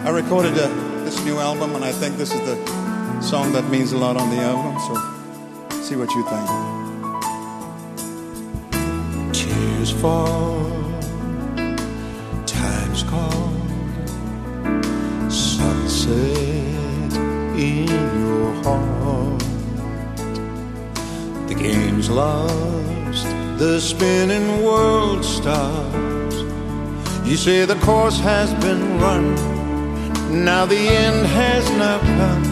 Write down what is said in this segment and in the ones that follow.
I recorded this new album, and I think this is the song that means a lot on the album, so see what you think. Tears fall, time's gone, sunset in your heart. The game's lost, the spinning world stops. You say the course has been run, now the end has now come.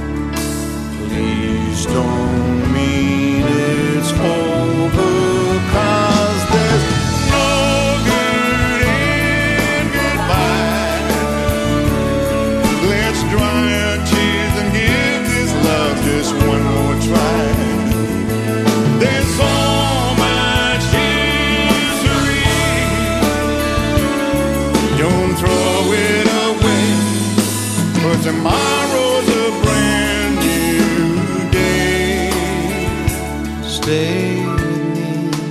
Please don't mean it's over, 'cause there's no good in goodbye. Let's dry our tears and give this love just one more try. There's so much history, don't throw it away, for tomorrow's a brand new day. Stay with me.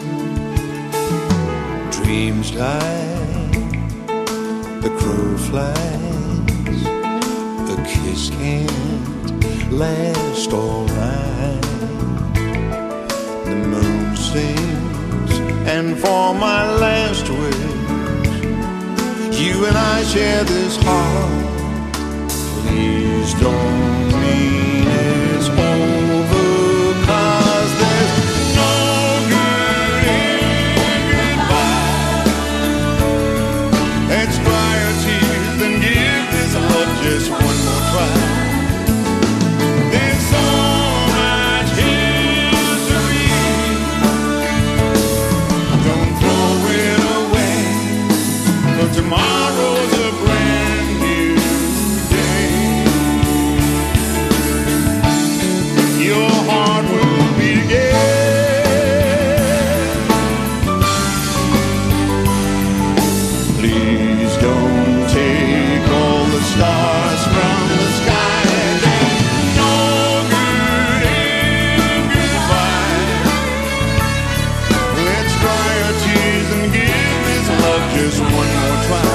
Dreams die, the crow flies, a kiss can't last all night. The moon sings, and for my last wish, you and I share this heart. Please don't mean it's over, 'cause there's no good in goodbye. Let's dry our tears and give this love just one more try. There's so much history, don't throw it away, for tomorrow's a brand new day. Your heart will beat again. Please don't take all the stars from the sky. There's no good in goodbye. Let's dry our tears and give this love just one more try.